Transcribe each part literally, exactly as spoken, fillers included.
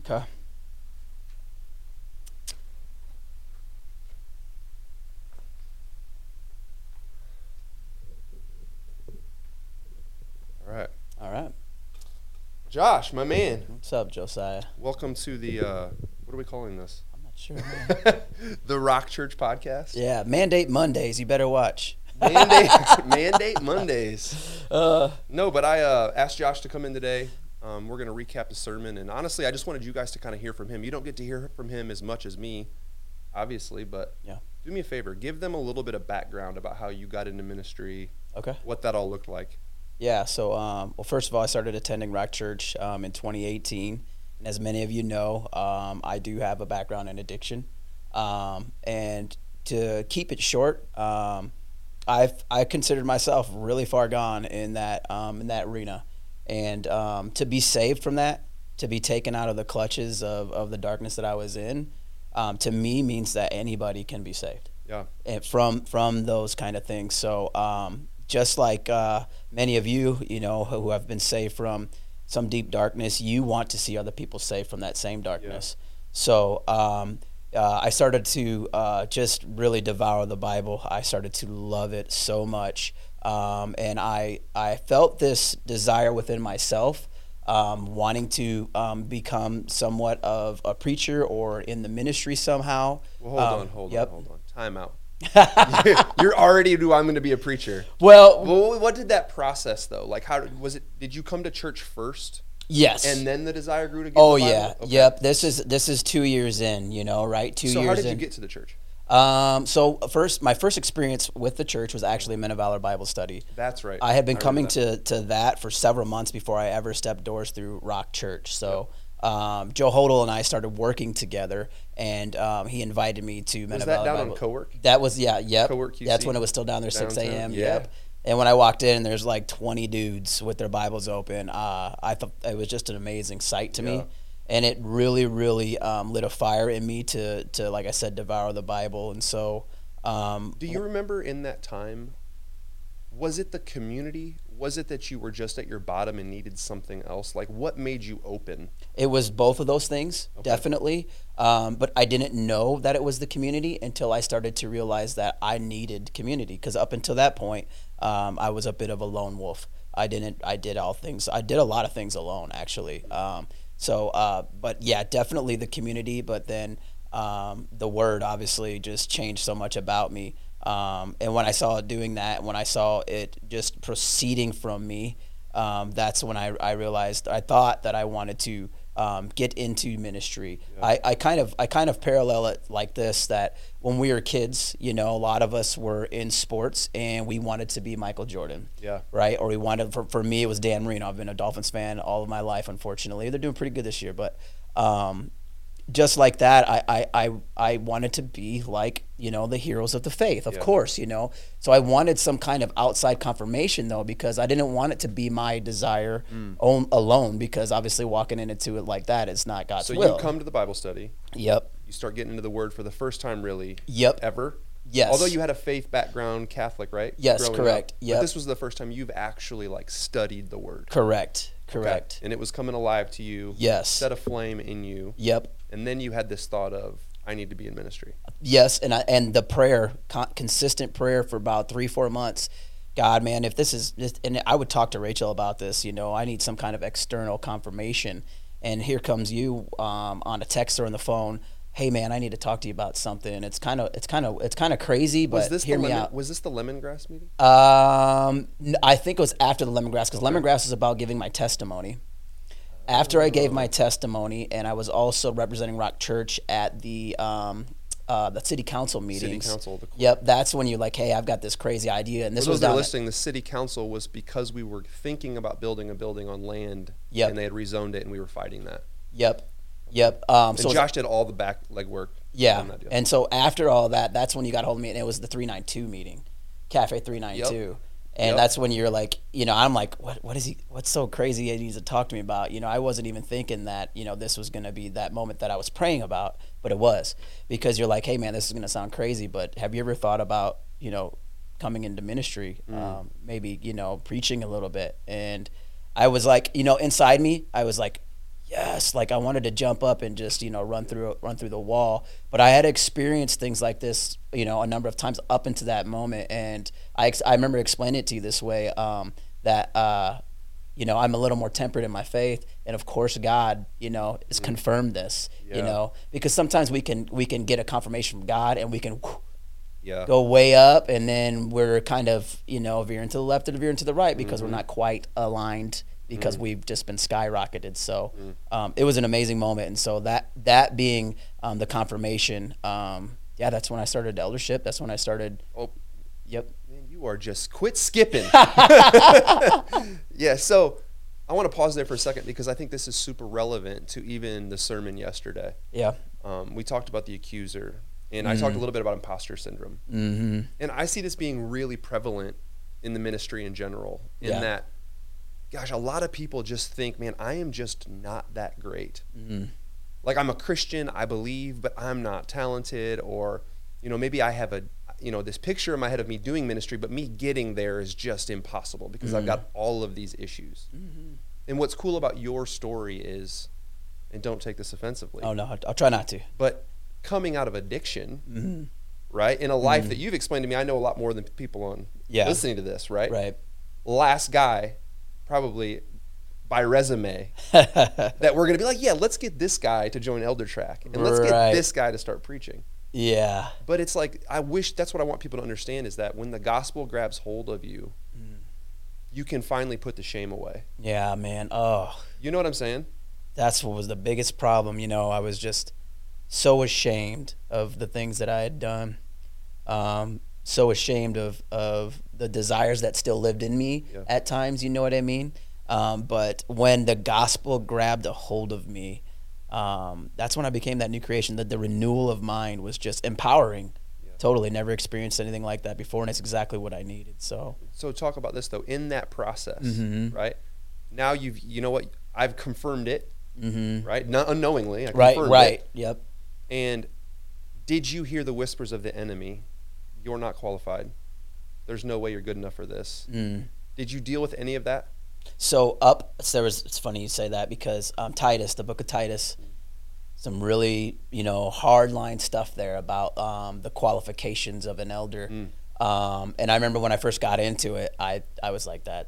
Okay. All right. All right. Josh, my man, What's up, Josiah? welcome to the, uh, what are we calling this? I'm not sure, man. The Rock Church Podcast. Yeah, Mandate Mondays. You better watch. Mandate, Mandate Mondays. Uh, No, but I uh, asked Josh to come in today. Um, we're going to recap the sermon. And honestly, I just wanted you guys to kind of hear from him. You don't get to hear from him as much as me, obviously, but Yeah. do me a favor. Give them a little bit of background about how you got into ministry, okay. what that all looked like. Yeah. So, um, well, first of all, I started attending Rock Church um, in twenty eighteen, and as many of you know, um, I do have a background in addiction. Um, and to keep it short, um, I've I considered myself really far gone in that um, in that arena, and um, to be saved from that, to be taken out of the clutches of, of the darkness that I was in, um, to me means that anybody can be saved. Yeah. And from from those kind of things. So um, just like uh, many of you, you know, who have been saved from some deep darkness, you want to see other people saved from that same darkness. So um, uh, I started to uh, just really devour the Bible. I started to love it so much, um, and I I felt this desire within myself. Um, wanting to um, become somewhat of a preacher or in the ministry somehow. Well, hold Um, on, hold yep. on, hold on. Time out. You're already knew I'm going to be a preacher. Well, Well, what did that process though? Like, how was it? Did you come to church first, yes. and then the desire grew to get? oh the Bible? yeah, Okay. yep. This is this is two years in, you know, right? Two So years how did in. you get to the church? Um, so first, my first experience with the church was actually Men of Valor Bible Study. That's right. I had been remember coming that. to, to that for several months before I ever stepped doors through Rock Church. So um, Joe Hodel and I started working together, and um, he invited me to Men Was of that Valor down Bible. on Cowork? That was yeah, yep. Cowork Q C? That's when it was still down there, six Downtown? a.m. Yeah. Yep. And when I walked in, there's like twenty dudes with their Bibles open. Uh, I thought it was just an amazing sight to Yeah. me. And it really, really um, lit a fire in me to, to, like I said, devour the Bible. And so, um, Do you remember in that time? Was it the community? Was it that you were just at your bottom and needed something else? Like, what made you open? it was both of those things, Okay. definitely. Um, but I didn't know that it was the community until I started to realize that I needed community. Because up until that point, um, I was a bit of a lone wolf. I didn't. I did all things. I did a lot of things alone, actually. Um, so, uh, but yeah, definitely the community. But then um, the word obviously just changed so much about me. Um, and when I saw it doing that, when I saw it just proceeding from me, um, that's when I, I realized I thought that I wanted to um, get into ministry. Yeah. I, I kind of I kind of parallel it like this, that when we were kids, you know, a lot of us were in sports and we wanted to be Michael Jordan, Yeah. right? Or we wanted, for, for me, it was Dan Marino. I've been a Dolphins fan all of my life, unfortunately. They're doing pretty good this year, but um, just like that, I, I, I, I wanted to be like, you know, the heroes of the faith, of Yeah. course, you know. So I wanted some kind of outside confirmation, though, because I didn't want it to be my desire Mm. on, alone, because obviously walking into it like that is not God's So will. you come to the Bible study. Yep. You start getting into the Word for the first time, really, Yep. ever. Yes. Although you had a faith background, Catholic, right? Yes, Growing correct. up. Yep. But this was the first time you've actually like studied the Word. Correct. Okay. Correct. And it was coming alive to you. Yes. Set a flame in you. Yep. And then you had this thought of, I need to be in ministry. Yes, and I, and the prayer, con- consistent prayer for about three, four months. God, man, if this is, this, and I would talk to Rachel about this. You know, I need some kind of external confirmation. And here comes you um, on a text or on the phone. Hey, man, I need to talk to you about something. It's kind of, it's kind of, it's kind of crazy, Was but this hear the me lemon, out. Was this the lemongrass meeting? Um, n- I think it was after the lemongrass, because Okay. lemongrass is about giving my testimony. After I gave my testimony, and I was also representing Rock Church at the um, uh, the city council meetings. City council. The Yep, that's when you're like, hey, I've got this crazy idea, and this For was those that are down. listening, the city council was because we were thinking about building a building on land, Yep. and they had rezoned it, and we were fighting that. Yep, yep. Um, And so it was- Josh did all the back legwork. yeah, on that deal. and so after all that, that's when you got a hold of me, and it was the three ninety-two meeting, Cafe three ninety-two. And Yep. that's when you're like, you know, I'm like, what, what is he, what's so crazy he needs to talk to me about? You know, I wasn't even thinking that, you know, this was going to be that moment that I was praying about, but it was, because you're like, hey man, this is going to sound crazy, but have you ever thought about, you know, coming into ministry, Mm. um, maybe, you know, preaching a little bit? And I was like, you know, inside me, I was like, yes, like I wanted to jump up and just, you know, run through run through the wall. But I had experienced things like this, you know, a number of times up into that moment, and I ex- I remember explaining it to you this way, um, that uh, you know, I'm a little more tempered in my faith, and of course God, you know, has Mm. confirmed this, Yeah. you know, because sometimes we can we can get a confirmation from God, and we can whew, Yeah. go way up, and then we're kind of, you know, veering to the left or veering to the right because Mhm. we're not quite aligned because Mm. we've just been skyrocketed. So Mm. um, it was an amazing moment, and so that that being um, the confirmation, um, yeah, that's when I started eldership. That's when I started. Oh, Yep. man, you are just quit skipping. Yeah, so I want to pause there for a second because I think this is super relevant to even the sermon yesterday. Yeah. Um, we talked about the accuser, and I Mm-hmm. talked a little bit about imposter syndrome. Mm-hmm. And I see this being really prevalent in the ministry in general, in Yeah. that, gosh, a lot of people just think, man, I am just not that great. Mm-hmm. Like, I'm a Christian, I believe, but I'm not talented, or, you know, maybe I have a, you know, this picture in my head of me doing ministry, but me getting there is just impossible because I've got all of these issues. Mm-hmm. And what's cool about your story is, and don't take this offensively, Oh no, I'll, I'll try not to. but coming out of addiction, Mm-hmm. right, in a life that you've explained to me, I know a lot more than people on Yeah. listening to this, right? Right. Last guy, probably by resume, that we're going to be like, yeah, let's get this guy to join Elder Track, and let's Right. get this guy to start preaching. Yeah. But it's like, I wish that's what I want people to understand, is that when the gospel grabs hold of you, you can finally put the shame away. Yeah, man. Oh, You know what I'm saying? that's what was the biggest problem. You know, I was just so ashamed of the things that I had done. Um, so ashamed of, of the desires that still lived in me Yeah. at times, you know what I mean? Um, but when the gospel grabbed a hold of me, um, that's when I became that new creation. That the renewal of mind was just empowering. Yeah. Totally never experienced anything like that before, and it's exactly what I needed. So, So talk about this, though. In that process, Mhm. right? Now you've, you know what? I've confirmed it, mm-hmm. right? Not unknowingly. I right, confirmed right, it. yep. And did you hear the whispers of the enemy? You're not qualified. There's no way you're good enough for this. Mm. Did you deal with any of that? So up, so there was. It's funny you say that because um, Titus, the book of Titus, some really you know hard line stuff there about um, the qualifications of an elder. Mm. Um, and I remember when I first got into it, I I was like that,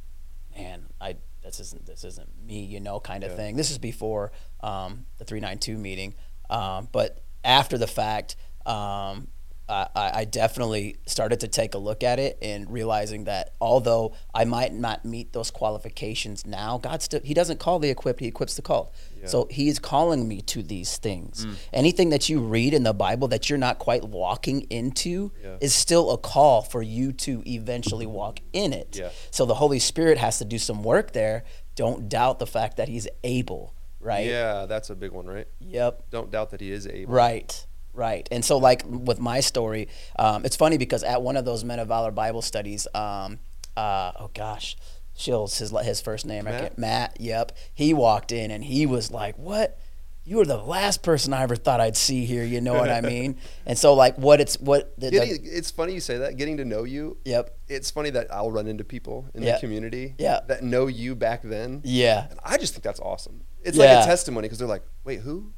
man. I this isn't this isn't me, you know, kind of Yeah. thing. This is before um, the three ninety-two meeting, um, but after the fact. Um, I, I definitely started to take a look at it and realizing that although I might not meet those qualifications now, God still He doesn't call the equipped; He equips the called. Yeah. So He is calling me to these things. Mm. Anything that you read in the Bible that you're not quite walking into Yeah. is still a call for you to eventually walk in it. Yeah. So the Holy Spirit has to do some work there. Don't doubt the fact that He's able. Right. Yeah, that's a big one, right? Yep. Don't doubt that he is able. Right. Right. And so, like with my story, um, it's funny because at one of those Men of Valor Bible studies, um, uh, oh gosh, Shills, his his first name, I Matt? can't, Matt. Yep. He walked in and he was like, "What? You are the last person I ever thought I'd see here." You know what I mean? And so, like, what it's what the, the Getting, it's funny you say that. Getting to know you. yep. It's funny that I'll run into people in Yeah. the community Yeah. that know you back then. Yeah. And I just think that's awesome. It's Yeah. like a testimony because they're like, wait, who?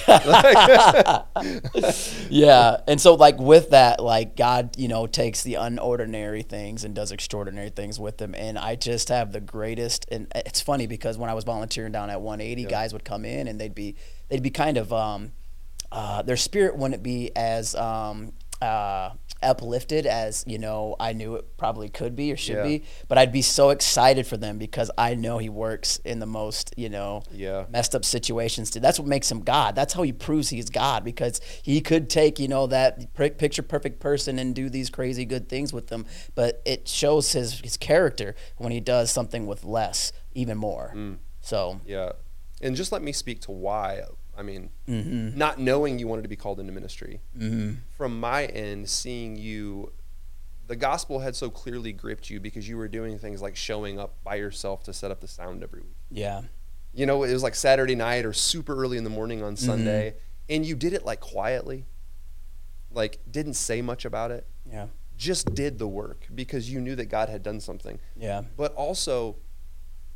Yeah. And so like with that, like God, you know, takes the unordinary things and does extraordinary things with them. And I just have the greatest, and it's funny because when I was volunteering down at one eighty, Yeah. guys would come in and they'd be, they'd be kind of, um, uh, their spirit wouldn't be as, um, uh, uplifted as, you know, I knew it probably could be or should Yeah. be, but I'd be so excited for them because I know He works in the most, you know, Yeah. messed up situations. Too. That's what makes Him God. That's how He proves He's God, because He could take, you know, that pr- picture perfect person and do these crazy good things with them, but it shows his his character when He does something with less, even more. Mm. So Yeah. And just let me speak to why. I mean, mhm. not knowing you wanted to be called into ministry. Mhm. From my end, seeing you, the gospel had so clearly gripped you because you were doing things like showing up by yourself to set up the sound every week. Yeah. You know, it was like Saturday night or super early in the morning on Sunday, and you did it like quietly, like didn't say much about it, Yeah. just did the work because you knew that God had done something. Yeah. But also,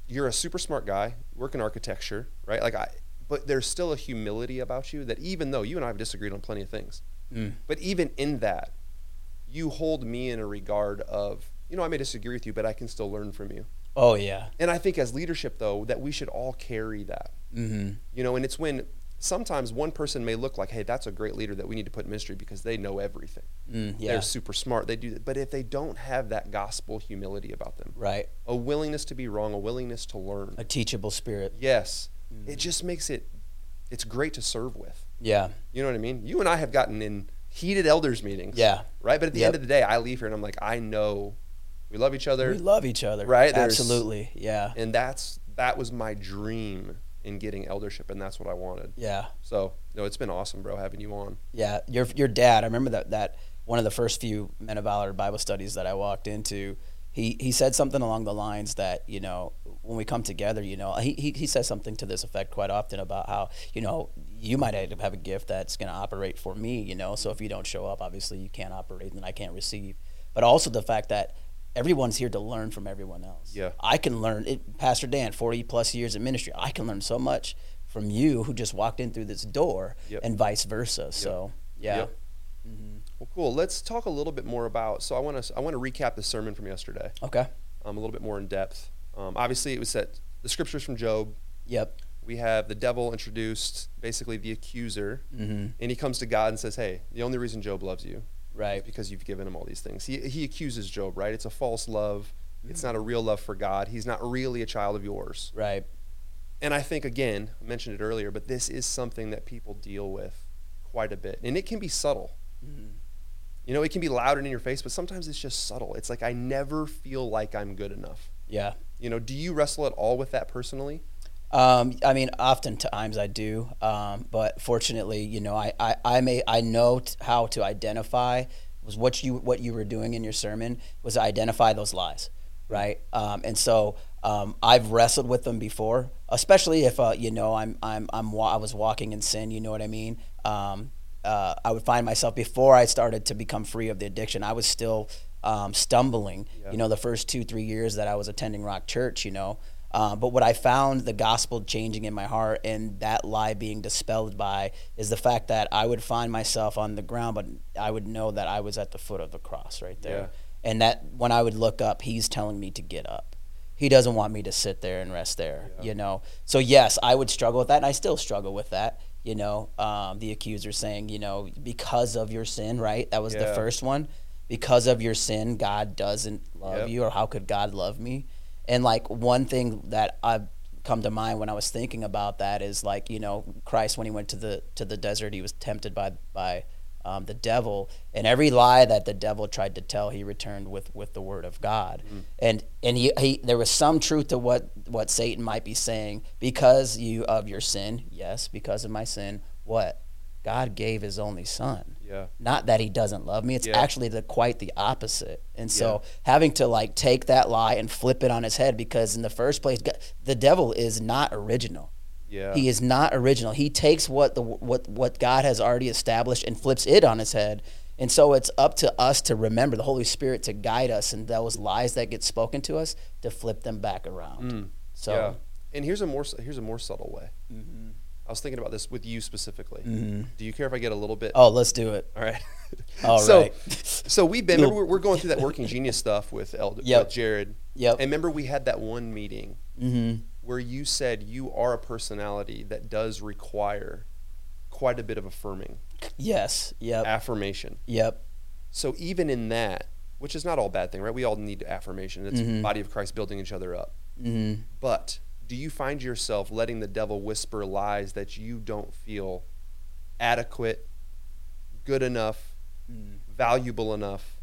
you're a super smart guy, work in architecture, right? Like I, but there's still a humility about you that even though you and I have disagreed on plenty of things, mm. but even in that, you hold me in a regard of, you know, I may disagree with you, but I can still learn from you. Oh, yeah. And I think as leadership, though, that we should all carry that. Mm-hmm. You know, and it's when sometimes one person may look like, hey, that's a great leader that we need to put in ministry because they know everything. Mm, yeah. They're super smart. They do that. But if they don't have that gospel humility about them, right, a willingness to be wrong, a willingness to learn, a teachable spirit, yes, mm. it just makes it, it's great to serve with. Yeah. You know what I mean? You and I have gotten in heated elders meetings. Yeah. Right? But at the yep. end of the day, I leave here and I'm like, I know we love each other. We love each other. Right? There's, absolutely. Yeah. And that's that was my dream in getting eldership, and that's what I wanted. Yeah. So, no, it's been awesome, bro, having you on. Yeah. Your your dad, I remember that that one of the first few Men of Valor Bible studies that I walked into, he he said something along the lines that, you know, when we come together, you know, he he, he says something to this effect quite often about how, you know, you might have a gift that's going to operate for me, you know, so if you don't show up, obviously you can't operate and I can't receive. But also the fact that everyone's here to learn from everyone else. Yeah. I can learn, it, Pastor Dan, forty plus years in ministry, I can learn so much from you who just walked in through this door yep. and vice versa. Yep. So, yeah. Yep. Mm-hmm. Well, cool. Let's talk a little bit more about, so I want to I want to recap the sermon from yesterday. Okay. Um, a little bit more in depth. Um, obviously, it was that the scriptures from Job. Yep. We have the devil introduced, basically the accuser, mm-hmm. and he comes to God and says, hey, the only reason Job loves you right, is because you've given him all these things. He he accuses Job, right? It's a false love. Mm-hmm. It's not a real love for God. He's not really a child of yours. Right. And I think, again, I mentioned it earlier, but this is something that people deal with quite a bit. And it can be subtle. Mm-hmm. You know, it can be loud and in your face, but sometimes it's just subtle. It's like, I never feel like I'm good enough. Yeah. You know, do you wrestle at all with that personally? Um, I mean, oftentimes I do, um, but fortunately, you know, I, I, I may I know t- how to identify was what you what you were doing in your sermon was identify those lies, right? Um, and so um, I've wrestled with them before, especially if uh, you know I'm I'm I'm wa- I was walking in sin. You know what I mean? Um, uh, I would find myself before I started to become free of the addiction. I was still um, stumbling. Yeah. You know, the first two three years that I was attending Rock Church. You know. Uh, but what I found the gospel changing in my heart and that lie being dispelled by is the fact that I would find myself on the ground, but I would know that I was at the foot of the cross right there. Yeah. And that when I would look up, he's telling me to get up. He doesn't want me to sit there and rest there, yeah. you know. So, yes, I would struggle with that, and I still struggle with that, you know. Um, the accuser saying, you know, because of your sin, right? That was yeah. the first one. Because of your sin, God doesn't love yep. you, or how could God love me? And, like, one thing that I've come to mind when I was thinking about that is, like, you know, Christ, when he went to the to the desert, he was tempted by by um, the devil. And every lie that the devil tried to tell, he returned with, with the word of God. Mm-hmm. And and he, he there was some truth to what, what Satan might be saying. Because you of your sin, yes, because of my sin, what? God gave his only son. Yeah. Not that he doesn't love me. It's yeah. actually the quite the opposite. And so yeah. having to like take that lie and flip it on his head, because in the first place, God, the devil is not original. Yeah. He is not original. He takes what the what what God has already established and flips it on his head. And so it's up to us to remember, the Holy Spirit to guide us, and those lies that get spoken to us to flip them back around. Mm. So yeah. And here's a more here's a more subtle way. Mm-hmm. I was thinking about this with you specifically. Mm-hmm. Do you care if I get a little bit? Oh, let's do it. All right. All so, right. So we've been, remember, we're going through that Working Genius stuff with, Elder, yep. with Jared. Yep. And remember we had that one meeting mm-hmm. where you said you are a personality that does require quite a bit of affirming. Yes. Yep. Affirmation. Yep. So even in that, which is not all bad thing, right? We all need affirmation. It's mm-hmm. the body of Christ building each other up. Mm-hmm. But do you find yourself letting the devil whisper lies that you don't feel adequate, good enough, mm. valuable enough?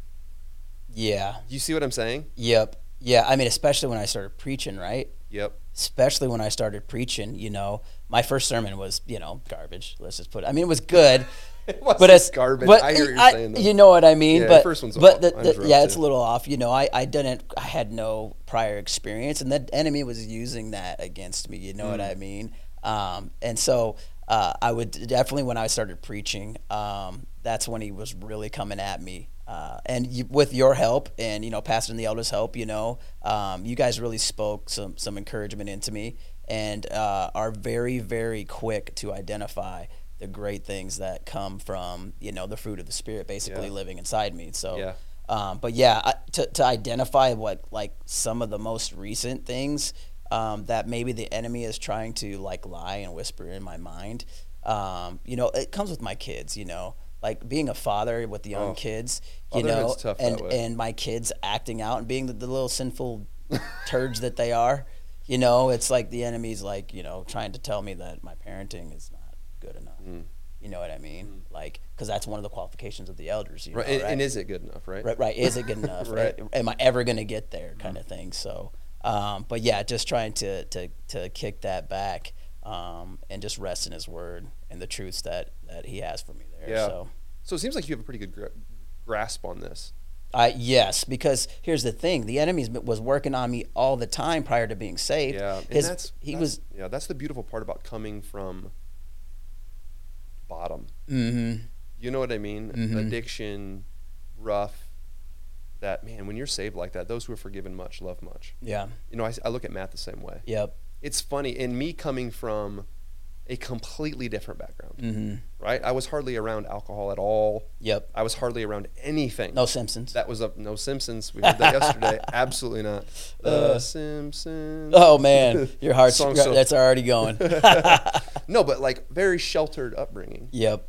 Yeah. You see what I'm saying? Yep. Yeah, I mean, especially when I started preaching, right? Yep. Especially when I started preaching, you know, my first sermon was, you know, garbage. Let's just put it. I mean, it was good. It wasn't but it's garbage. But I hear what you're I, saying, though. You know what I mean? Yeah, but the first one's but off. The, the, yeah, it's a little off. You know, I, I didn't. I had no prior experience, and the enemy was using that against me. You know mm. what I mean? Um, and so uh, I would definitely, when I started preaching, um, that's when he was really coming at me uh, and you, with your help and, you know, Pastor and the elders' help, you know, um, you guys really spoke some, some encouragement into me and uh, are very, very quick to identify the great things that come from, you know, the fruit of the Spirit basically Yeah. living inside me. So, Yeah. um, but yeah, I, to, to identify what, like, some of the most recent things um, that maybe the enemy is trying to, like, lie and whisper in my mind, um, you know, it comes with my kids, you know, like being a father with the young Oh, kids, you know, fatherhood's tough that and, way. and my kids acting out and being the, the little sinful turds that they are, you know, it's like the enemy's like, you know, trying to tell me that my parenting is not good enough. Mm. You know what I mean? Like, because that's one of the qualifications of the elders. You Right. know, And, right? and is it good enough, right? Right, right. Is it good enough? Right. Am I ever going to get there? Kind of thing. So, um, but yeah, just trying to to to kick that back um, and just rest in His Word and the truths that that He has for me there. Yeah. So, So it seems like you have a pretty good gra- grasp on this. I yes, because here's the thing: the enemy was working on me all the time prior to being saved. Yeah. And His, that's he that's- was. Yeah. That's the beautiful part about coming from bottom. Mm-hmm. You know what I mean? Mhm. Addiction, rough. That man, when you're saved like that, those who are forgiven much love much. Yeah. You know, I, I look at Matt the same way. Yep. It's funny, in me coming from a completely different background, Mm-hmm. right? I was hardly around alcohol at all. Yep. I was hardly around anything. No Simpsons. That was a no Simpsons. We heard that yesterday. Absolutely not. The Uh, Simpsons. Oh man, your heart's Song so- that's already going. No, but like very sheltered upbringing. Yep.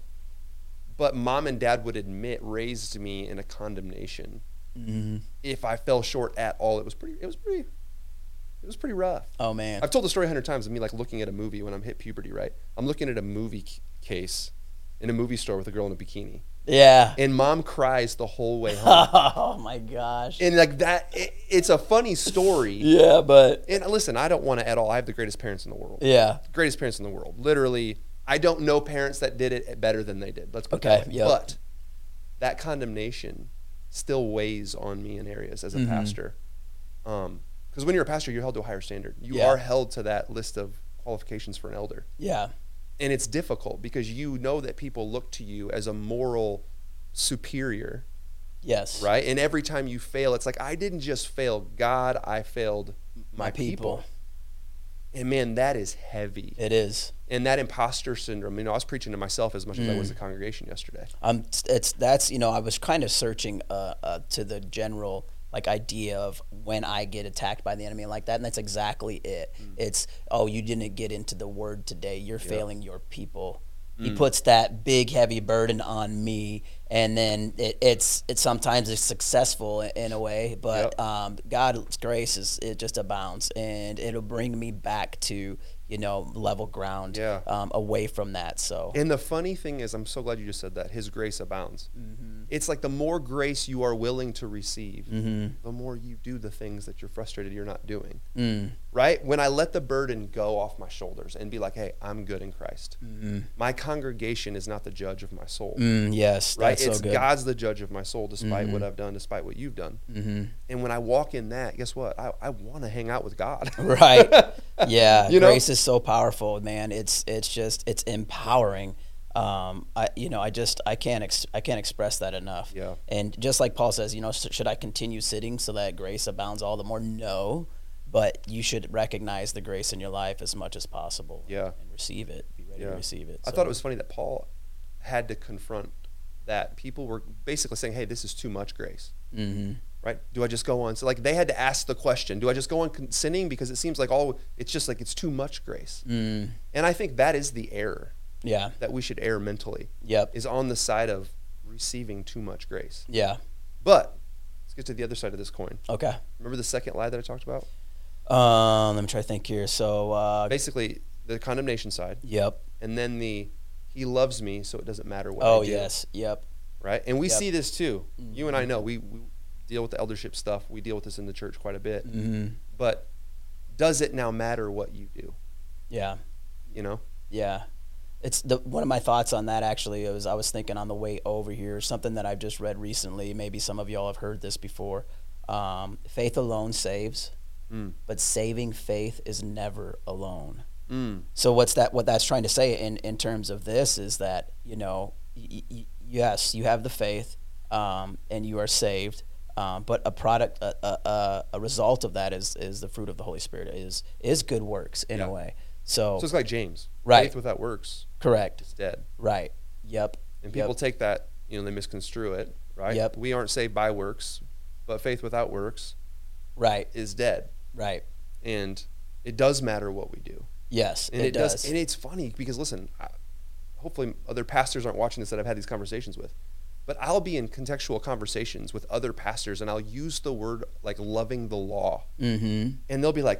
But mom and dad would admit raised me in a condemnation. Mm-hmm. If I fell short at all, it was pretty. It was pretty. It was pretty rough. Oh man. I've told the story a hundred times of me like looking at a movie when I'm hit puberty. Right, I'm looking at a movie c- case in a movie store with a girl in a bikini, Yeah. and mom cries the whole way home. Oh my gosh. And like that, it, it's a funny story. Yeah, but And listen, I don't want to at all. I have the greatest parents in the world. yeah. Greatest parents in the world. Literally, I don't know parents that did it better than they did. Let's put it Okay, that way. yep. But that condemnation still weighs on me in areas as a Mhm. pastor. Um, because when you're a pastor, you're held to a higher standard. You Yeah. are held to that list of qualifications for an elder. Yeah. And it's difficult because you know that people look to you as a moral superior, Yes. right? And every time you fail, it's like, I didn't just fail God, I failed my, My people. people. And man, that is heavy. It is. And that imposter syndrome, you know, I was preaching to myself as much as I Mm. was the congregation yesterday. Um, it's that's you know I was kind of searching uh, uh to the general like idea of when I get attacked by the enemy like that, and that's exactly it. It's oh you didn't get into the word today. You're failing your people. He Mm. puts that big heavy burden on me, and then it, it's it's sometimes it's successful in, in a way, but Yep. um, God's grace is it just abounds, and it'll bring me back to you know level ground, Yeah. um, away from that. So And the funny thing is, I'm so glad you just said that, His grace abounds. mm-hmm. It's like the more grace you are willing to receive, Mm-hmm. the more you do the things that you're frustrated you're not doing, Mm. right? When I let the burden go off my shoulders and be like, hey, I'm good in Christ. Mm-hmm. My congregation is not the judge of my soul, Mm, yes, right? that's It's so good. God's the judge of my soul, despite Mhm. what I've done, despite what you've done. Mm-hmm. And when I walk in that, guess what? I, I want to hang out with God. Right. Yeah. You know? Grace is so powerful, man. It's it's just it's empowering. Um, I you know I just I can't ex- I can't express that enough. Yeah. And just like Paul says, you know, sh- should I continue sitting so that grace abounds all the more? No, but you should recognize the grace in your life as much as possible. Yeah. And receive it. Be ready Yeah. to receive it. I So- thought it was funny that Paul had to confront that. People were basically saying, hey, this is too much grace, Mhm. right? Do I just go on? So, like, they had to ask the question, do I just go on con- sinning? Because it seems like all, it's just like it's too much grace. Mm. And I think that is the error Yeah. that we should err mentally, Yep. is on the side of receiving too much grace. Yeah. But let's get to the other side of this coin. Okay. Remember the second lie that I talked about? Um, let me try to think here. So, uh, Basically, the condemnation side, yep. and then the he loves me, so it doesn't matter what Oh I do. yes. Yep. Right? And we Yep. see this too. You and I Mhm. know we, we deal with the eldership stuff. We deal with this in the church quite a bit. Mm-hmm. But does it now matter what you do? Yeah. You know? Yeah. It's the one of my thoughts on that actually was I was thinking on the way over here, something that I've just read recently, maybe some of y'all have heard this before. Um, faith alone saves, Mm. but saving faith is never alone. Mm. So what's that what that's trying to say in, in terms of this is that, you know, y- y- yes, you have the faith, um, and you are saved. Um, but a product, a, a, a a result of that is is the fruit of the Holy Spirit, is is good works in Yeah. a way. So, So it's like James. Right. Faith without works correct. is dead. Right. Yep. And people Yep. take that, you know, they misconstrue it, right? Yep. We aren't saved by works, but faith without works Right. is dead. Right. And it does matter what we do. Yes, And it, it, does. does. And it's funny because, listen, I, hopefully other pastors aren't watching this that I've had these conversations with. But I'll be in contextual conversations with other pastors, and I'll use the word like loving the law. Mm-hmm. And they'll be like,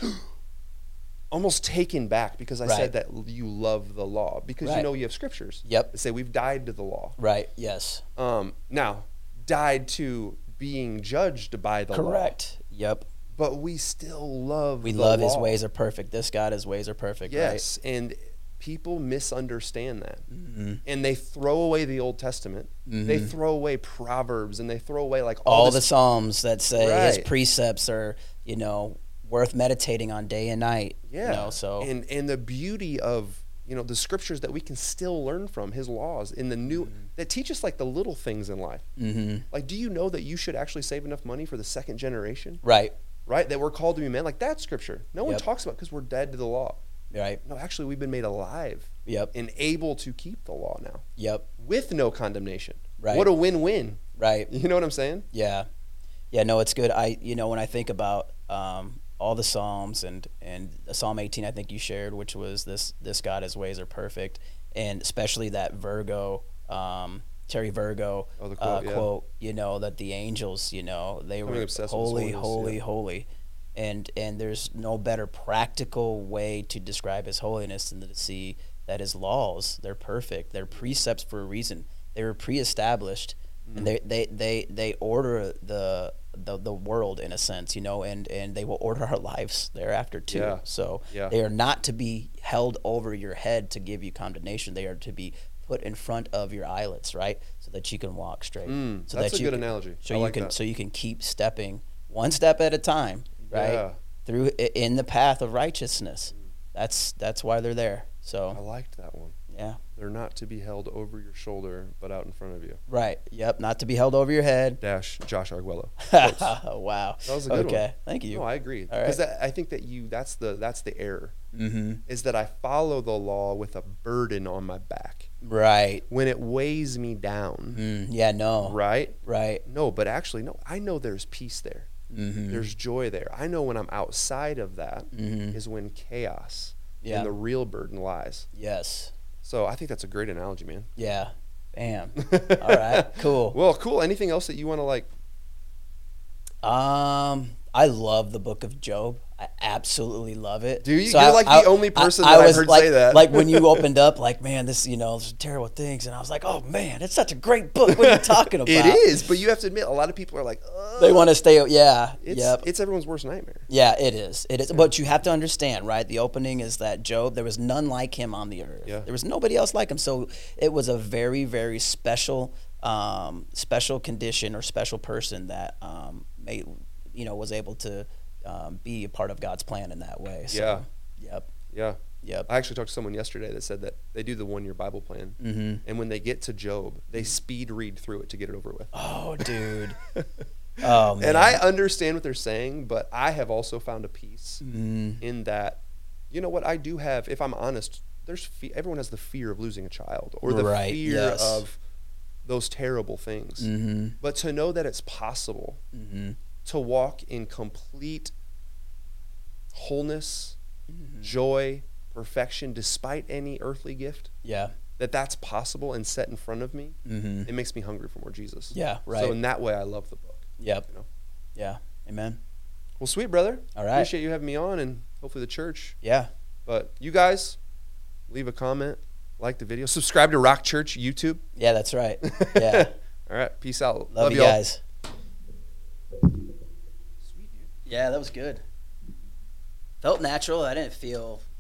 almost taken back because I Right. said that you love the law. Because you Right. know you have scriptures Yep. that say we've died to the law. Right. Yes. Um, now, died to being judged by the law. Correct. Yep. But we still love We the love His law. ways are perfect. This God, His ways are perfect. Yes, and people misunderstand that. Mm-hmm. And they throw away the Old Testament. They Mhm. throw away Proverbs, and they throw away like all, All the this, Psalms that say His Right. precepts are, you know, worth meditating on day and night. yeah. You know, so and and the beauty of, you know, the scriptures that we can still learn from, His laws in the new that teach us like the little things in life. mm-hmm. Like, do you know that you should actually save enough money for the second generation? Right. Right? That we're called to be men. Like, that's scripture. No one Yep. talks about because we're dead to the law. Right. No, actually, we've been made alive Yep. and able to keep the law now Yep. with no condemnation. Right. What a win-win. Right. You know what I'm saying? Yeah. Yeah, no, it's good. I, you know, when I think about um, all the Psalms and, and Psalm eighteen, I think you shared, which was this, this God, His ways are perfect. And especially that Virgo, um, Terry Virgo Oh, the uh, quote, yeah. quote, you know, that the angels, you know, they Becoming were obsessed with holy, His holiness, holy, yeah. holy. And, and there's no better practical way to describe His holiness than to see that His laws, they're perfect. They're precepts for a reason. They were pre-established. Mm. And they, they, they, they order the, the the world in a sense, you know, and, and they will order our lives thereafter too. Yeah. So Yeah. they are not to be held over your head to give you condemnation. They are to be put in front of your eyelets, right, so that you can walk straight. Mm, so that's that a you good can, analogy. So I you like can that. so you can keep stepping one step at a time, right, Yeah. through i- in the path of righteousness. That's that's why they're there. I So liked that one. yeah. They're not to be held over your shoulder, but out in front of you. Right. Yep. Not to be held over your head. Dash Josh Arguello. Wow. That was a good okay. one. Thank you. No, I agree. All Because right. I think that you that's the that's the error. Mm-hmm. Is that I follow the law with a burden on my back. Right. When it weighs me down. Mm, yeah. No. Right? Right. No, but actually no, I know there's peace there. Mm-hmm. There's joy there. I know when I'm outside of that Mm-hmm. is when chaos Yeah. and the real burden lies. Yes. So I think that's a great analogy, man. Yeah. Bam. All right. Cool. Well, cool. Anything else that you want to like? Um, I love the Book of Job. I absolutely love it. Do you? So You're I- like the I- only I- person I that I've was heard like, say that. Like when you opened up, like, man, this, you know, this terrible things, and I was like, oh man, it's such a great book. What are you talking about? It is, but you have to admit, a lot of people are like, Ugh. They want to stay. Yeah. It's Yep. it's everyone's worst nightmare. Yeah, it is. It is. But you have to understand, right? The opening is that Job, there was none like him on the earth. Yeah. There was nobody else like him. So it was a very, very special, um, special condition or special person that um, made, you know, was able to um, be a part of God's plan in that way. So, Yeah. Yep. Yeah. Yep. I actually talked to someone yesterday that said that they do the one year Bible plan, Mm-hmm. and when they get to Job, they speed read through it to get it over with. Oh, dude. Oh man. And I understand what they're saying, but I have also found a peace Mm, in that, you know what, I do have, if I'm honest, there's fe- everyone has the fear of losing a child or the Right, fear yes. of those terrible things. mm-hmm. But to know that it's possible Mm-hmm. to walk in complete wholeness, Mm-hmm. joy, perfection, despite any earthly gift, Yeah. that that's possible and set in front of me, Mm-hmm. it makes me hungry for more Jesus. Yeah. Right. So in that way, I love the book. Yep. You know? Yeah. Amen. Well, sweet brother. All right. Appreciate you having me on, and hopefully the church. Yeah. But you guys, leave a comment, like the video, subscribe to Rock Church YouTube. Yeah. That's right. Yeah. All right. Peace out. Love, you y'all. guys. Sweet, dude. Yeah, that was good. Felt natural. I didn't feel